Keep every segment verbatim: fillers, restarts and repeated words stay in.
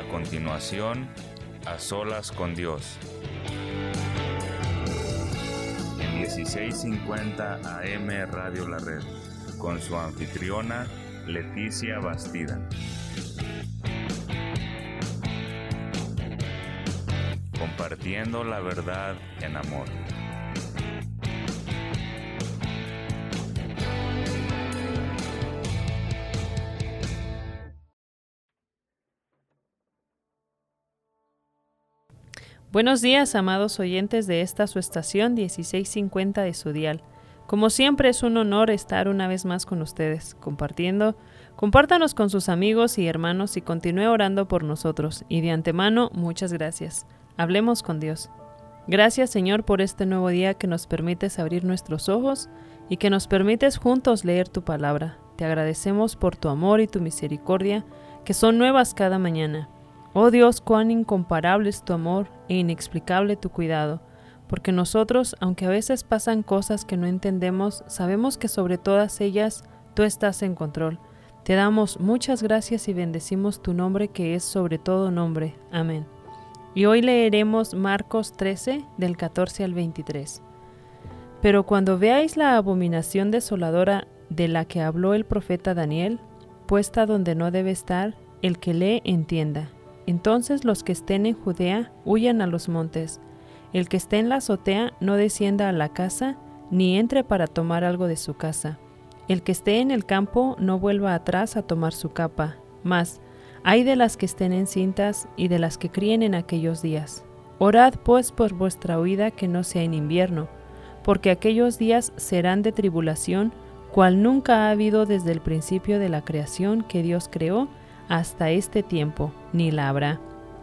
continuación, A Solas con Dios. En dieciséis cincuenta A M Radio La Red, con su anfitriona Leticia Bastida. Compartiendo la verdad en amor. Buenos días, amados oyentes de esta su estación dieciséis cincuenta de su dial. Como siempre es un honor estar una vez más con ustedes, compartiendo. Compártanos con sus amigos y hermanos y continúe orando por nosotros. Y de antemano, muchas gracias. Hablemos con Dios. Gracias, Señor, por este nuevo día que nos permites abrir nuestros ojos y que nos permites juntos leer tu palabra. Te agradecemos por tu amor y tu misericordia, que son nuevas cada mañana. Oh Dios, cuán incomparable es tu amor e inexplicable tu cuidado, porque nosotros, aunque a veces pasan cosas que no entendemos, sabemos que sobre todas ellas tú estás en control. Te damos muchas gracias y bendecimos tu nombre que es sobre todo nombre. Amén. Y hoy leeremos Marcos trece, del catorce al veintitrés. Pero cuando veáis la abominación desoladora de la que habló el profeta Daniel, puesta donde no debe estar, el que lee entienda. Entonces los que estén en Judea huyan a los montes. El que esté en la azotea no descienda a la casa, ni entre para tomar algo de su casa. El que esté en el campo no vuelva atrás a tomar su capa. Mas, ay de las que estén encintas y de las que críen en aquellos días. Orad pues por vuestra huida que no sea en invierno, porque aquellos días serán de tribulación, cual nunca ha habido desde el principio de la creación que Dios creó, hasta este tiempo, ni la habrá.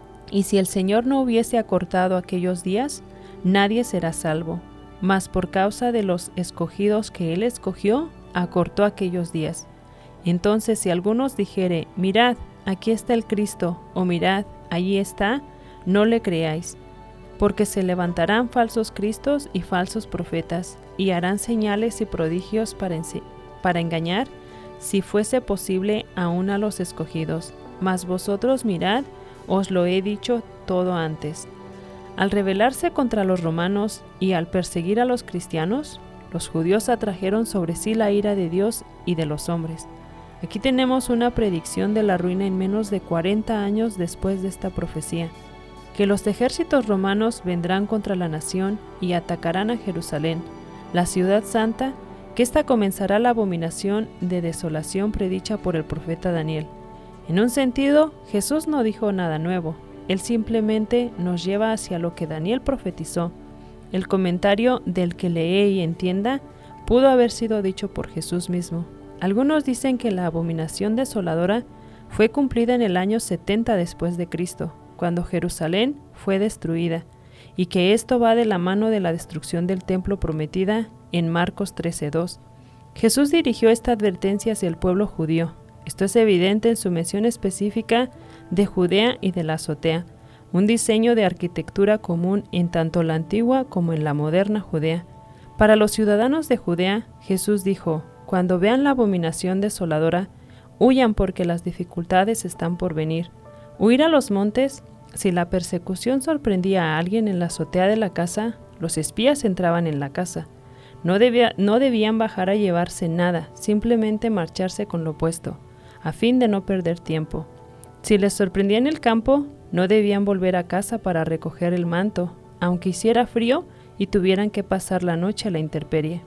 Y si el Señor no hubiese acortado aquellos días, nadie será salvo, mas por causa de los escogidos que Él escogió, acortó aquellos días. Entonces si algunos dijere, mirad, aquí está el Cristo, o mirad, allí está, no le creáis, porque se levantarán falsos cristos y falsos profetas, y harán señales y prodigios para, ense- para engañar, si fuese posible aún a los escogidos. Mas vosotros mirad, os lo he dicho todo antes. Al rebelarse contra los romanos y al perseguir a los cristianos, los judíos atrajeron sobre sí la ira de Dios y de los hombres. Aquí tenemos una predicción de la ruina en menos de cuarenta años después de esta profecía, que los ejércitos romanos vendrán contra la nación y atacarán a Jerusalén, la ciudad santa, que ésta comenzará la abominación de desolación predicha por el profeta Daniel. En un sentido, Jesús no dijo nada nuevo, Él simplemente nos lleva hacia lo que Daniel profetizó. El comentario del que lee y entienda pudo haber sido dicho por Jesús mismo. Algunos dicen que la abominación desoladora fue cumplida en el año setenta después de Cristo, cuando Jerusalén fue destruida, y que esto va de la mano de la destrucción del templo prometida en Marcos trece dos. Jesús dirigió esta advertencia hacia el pueblo judío. Esto es evidente en su mención específica de Judea y de la azotea, un diseño de arquitectura común en tanto la antigua como en la moderna Judea. Para los ciudadanos de Judea, Jesús dijo, cuando vean la abominación desoladora, huyan porque las dificultades están por venir. Huir a los montes. Si la persecución sorprendía a alguien en la azotea de la casa, los espías entraban en la casa. No, debía, no debían bajar a llevarse nada, simplemente marcharse con lo puesto, a fin de no perder tiempo. Si les sorprendía en el campo, no debían volver a casa para recoger el manto, aunque hiciera frío y tuvieran que pasar la noche a la intemperie.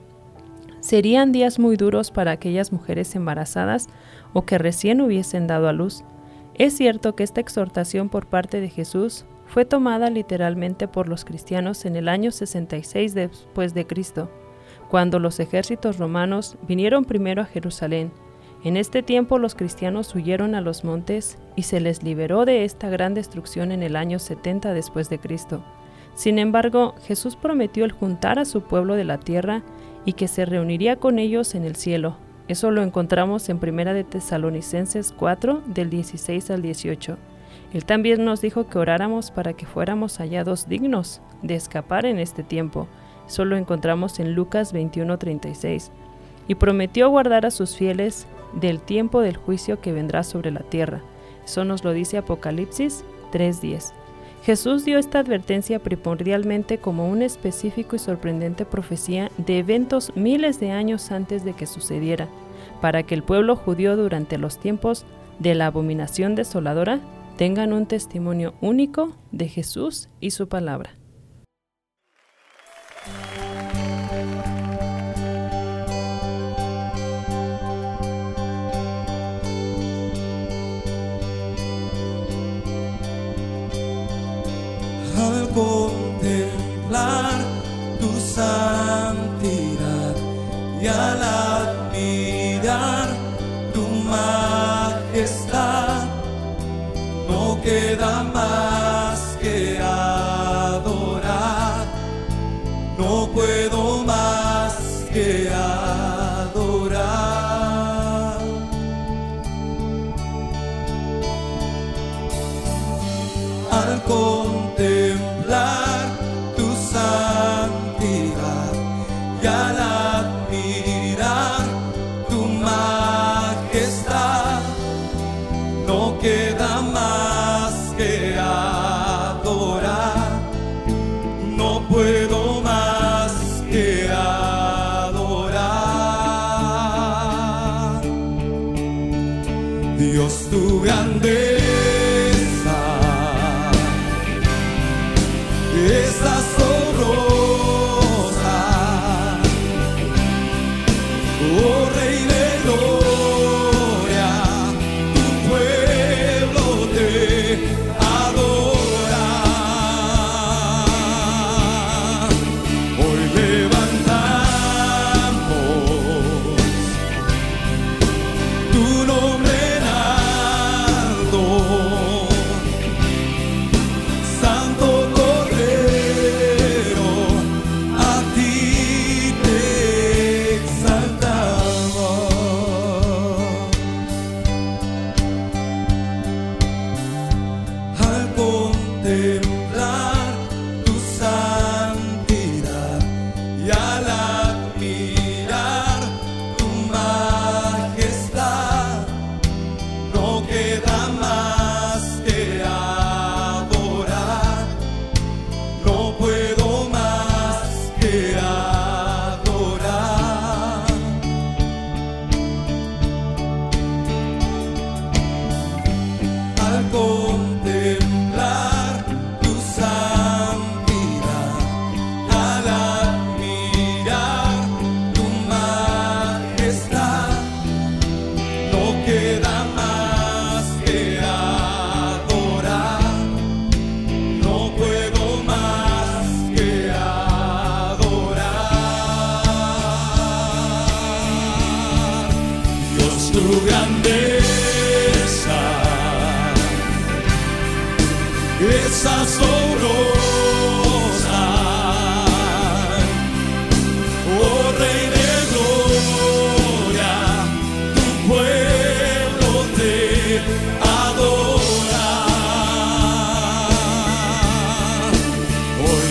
Serían días muy duros para aquellas mujeres embarazadas o que recién hubiesen dado a luz. Es cierto que esta exhortación por parte de Jesús fue tomada literalmente por los cristianos en el año sesenta y seis después de Cristo, cuando los ejércitos romanos vinieron primero a Jerusalén. En este tiempo los cristianos huyeron a los montes y se les liberó de esta gran destrucción en el año setenta después de Cristo. Sin embargo, Jesús prometió el juntar a su pueblo de la tierra y que se reuniría con ellos en el cielo. Eso lo encontramos en Primera de Tesalonicenses cuatro, del dieciséis al dieciocho. Él también nos dijo que oráramos para que fuéramos hallados dignos de escapar en este tiempo. Eso lo encontramos en Lucas veintiuno, treinta y seis. Y prometió guardar a sus fieles del tiempo del juicio que vendrá sobre la tierra. Eso nos lo dice Apocalipsis tres diez. Jesús dio esta advertencia primordialmente como una específico y sorprendente profecía de eventos miles de años antes de que sucediera, para que el pueblo judío durante los tiempos de la abominación desoladora tengan un testimonio único de Jesús y su palabra. Al contemplar tu santidad y al admirar tu majestad, no queda más que adorar, no puedo más que adorar. Al contemplar tu santidad y al admirar tu majestad, no queda más que adorar, no puedo más que adorar. Dios, tu grandeza es asombrosa, oh Rey de gloria, tu pueblo te adora. Hoy levantamos tu nombre en alto, Santo Cordero, a ti te exaltamos. Al contemplar tu santidad y al admirar tu majestad, no queda más que adorar, no puedo más que adorar. Al contemplar tu santidad, al admirar tu majestad, no queda más que adorar, no puedo más que adorar. Dios, tu grandeza es asombrosa, oh Rey de gloria, tu pueblo te adora. Hoy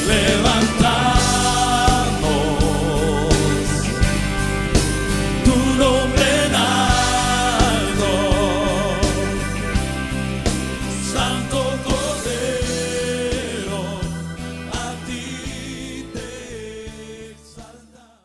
levantamos tu nombre en alto, Santo Cordero, a ti te exaltamos.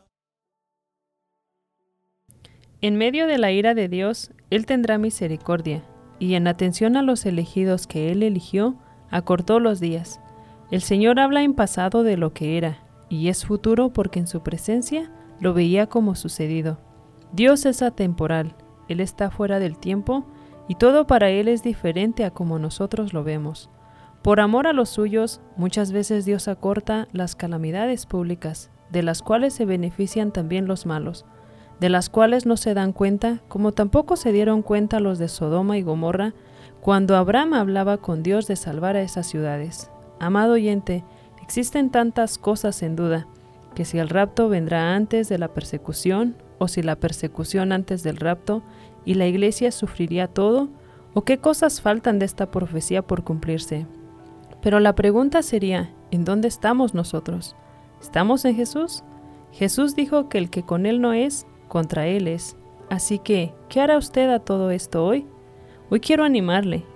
En medio de la ira de Dios, Él tendrá misericordia, y en atención a los elegidos que Él eligió, acortó los días. El Señor habla en pasado de lo que era, y es futuro porque en su presencia lo veía como sucedido. Dios es atemporal, Él está fuera del tiempo, y todo para Él es diferente a como nosotros lo vemos. Por amor a los suyos, muchas veces Dios acorta las calamidades públicas, de las cuales se benefician también los malos, de las cuales no se dan cuenta, como tampoco se dieron cuenta los de Sodoma y Gomorra, cuando Abraham hablaba con Dios de salvar a esas ciudades. Amado oyente, existen tantas cosas en duda, que si el rapto vendrá antes de la persecución, o si la persecución antes del rapto, y la iglesia sufriría todo, o qué cosas faltan de esta profecía por cumplirse. Pero la pregunta sería, ¿en dónde estamos nosotros? ¿Estamos en Jesús? Jesús dijo que el que con Él no es, contra Él es. Así que, ¿qué hará usted a todo esto hoy? Hoy quiero animarle.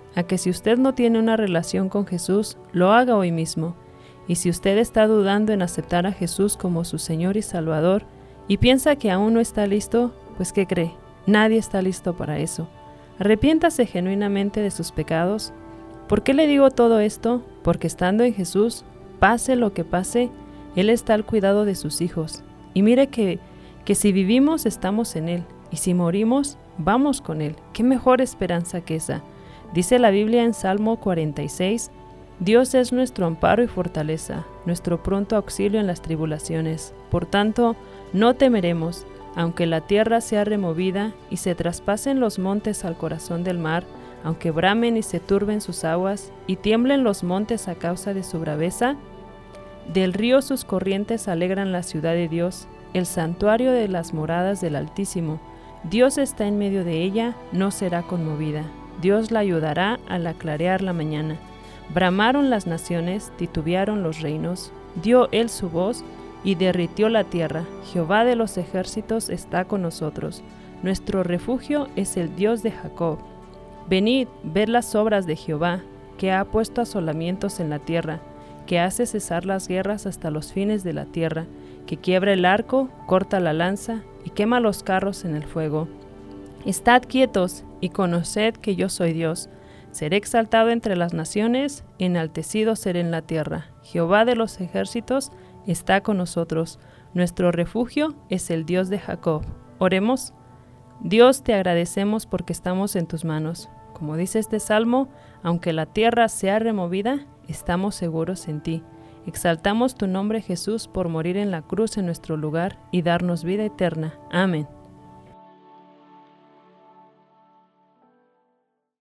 a que si usted no tiene una relación con Jesús, lo haga hoy mismo. Y si usted está dudando en aceptar a Jesús como su Señor y Salvador y piensa que aún no está listo, pues ¿qué cree? Nadie está listo para eso. Arrepiéntase genuinamente de sus pecados. ¿Por qué le digo todo esto? Porque estando en Jesús, pase lo que pase, Él está al cuidado de sus hijos. Y mire que, que si vivimos, estamos en Él, y si morimos, vamos con Él. ¿Qué mejor esperanza que esa? Dice la Biblia en Salmo cuarenta y seis, Dios es nuestro amparo y fortaleza, nuestro pronto auxilio en las tribulaciones. Por tanto, no temeremos, aunque la tierra sea removida y se traspasen los montes al corazón del mar, aunque bramen y se turben sus aguas, y tiemblen los montes a causa de su braveza. Del río sus corrientes alegran la ciudad de Dios, el santuario de las moradas del Altísimo. Dios está en medio de ella, no será conmovida. Dios la ayudará al aclarear la mañana. Bramaron las naciones, titubearon los reinos, dio él su voz y derritió la tierra. Jehová de los ejércitos está con nosotros. Nuestro refugio es el Dios de Jacob. Venid, ved las obras de Jehová, que ha puesto asolamientos en la tierra, que hace cesar las guerras hasta los fines de la tierra, que quiebra el arco, corta la lanza y quema los carros en el fuego. Estad quietos y conoced que yo soy Dios. Seré exaltado entre las naciones, enaltecido seré en la tierra. Jehová de los ejércitos está con nosotros. Nuestro refugio es el Dios de Jacob. Oremos. Dios, te agradecemos porque estamos en tus manos. Como dice este salmo, aunque la tierra sea removida, estamos seguros en ti. Exaltamos tu nombre, Jesús, por morir en la cruz en nuestro lugar y darnos vida eterna. Amén.